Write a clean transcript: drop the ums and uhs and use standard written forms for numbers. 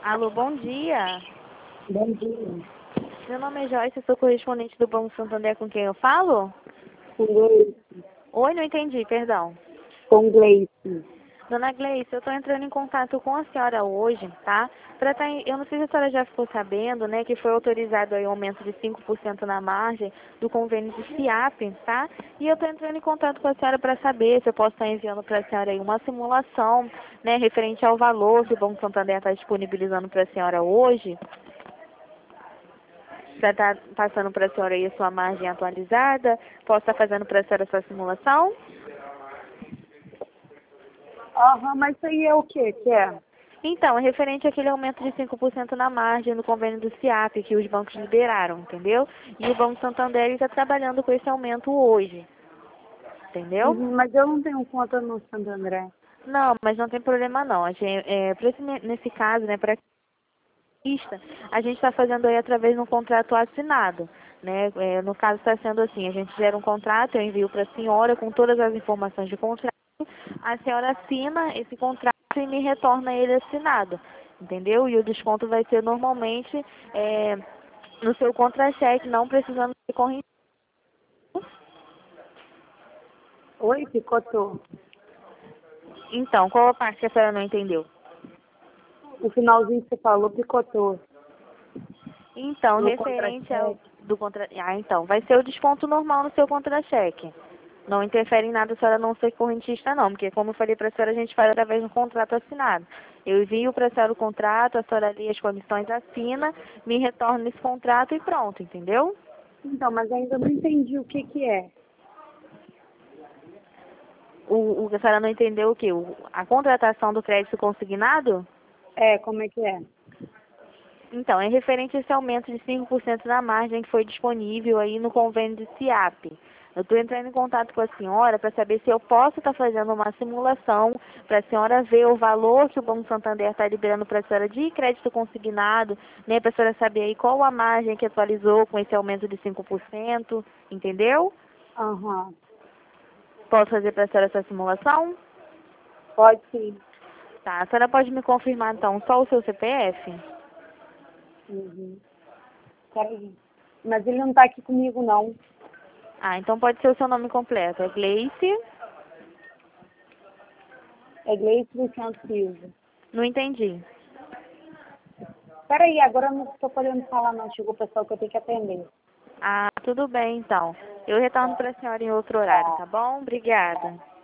Alô, bom dia. Bom dia. Meu nome é Joyce, eu sou correspondente do Banco Santander com quem eu falo? Com Gleice. Oi, não entendi, perdão. Com Gleice. Dona Gleice, eu estou entrando em contato com a senhora hoje, tá? Eu não sei se a senhora já ficou sabendo, né, que foi autorizado aí um aumento de 5% na margem do convênio de FIAP, tá? E eu estou entrando em contato com a senhora para saber se eu posso estar enviando para a senhora aí uma simulação, né, referente ao valor que o Banco Santander está disponibilizando para a senhora hoje. Já está passando para a senhora aí a sua margem atualizada? Posso estar fazendo para a senhora essa simulação? Aham, mas isso aí é o quê que é? Então, é referente àquele aumento de 5% na margem no convênio do SIAP que os bancos liberaram, entendeu? E o Banco Santander está trabalhando com esse aumento hoje, entendeu? Mas eu não tenho conta no Santo André. Não, mas não tem problema não. Nesse caso, né, para a gente está fazendo aí através de um contrato assinado, né? No caso está sendo assim, a gente gera um contrato, eu envio para a senhora com todas as informações de contrato, a senhora assina esse contrato e me retorna ele assinado, entendeu? E o desconto vai ser normalmente no seu contra-cheque, não precisando ser corrente. Oi, picotou. Então, qual a parte que a senhora não entendeu? O finalzinho que você falou picotou. Então, No referente ao contra-cheque. do contra... Ah, então, vai ser o desconto normal no seu contra-cheque. Não interfere em nada a senhora não ser correntista, não, porque como eu falei para a senhora, a gente faz através de um contrato assinado. Eu envio para a senhora o contrato, a senhora lê as condições, assina, me retorna esse contrato e pronto, entendeu? Então, mas ainda não entendi o que que é. O que a senhora não entendeu o quê? A contratação do crédito consignado? É, como é que é? Então, é referente a esse aumento de 5% na margem que foi disponível aí no convênio do SIAP. Eu estou entrando em contato com a senhora para saber se eu posso estar fazendo uma simulação para a senhora ver o valor que o Banco Santander está liberando para a senhora de crédito consignado, né, para a senhora saber aí qual a margem que atualizou com esse aumento de 5%, entendeu? Aham. Posso fazer para a senhora essa simulação? Pode sim. Tá, a senhora pode me confirmar então só o seu CPF? Uhum. Peraí. Mas ele não tá aqui comigo, não. Ah, então pode ser o seu nome completo. É Gleice? É Gleice Luciano Silva. Não entendi. Peraí, agora eu não tô podendo falar não. Chegou o pessoal que eu tenho que atender. Ah, tudo bem então. Eu retorno para a senhora em outro horário, Tá. tá bom? Obrigada.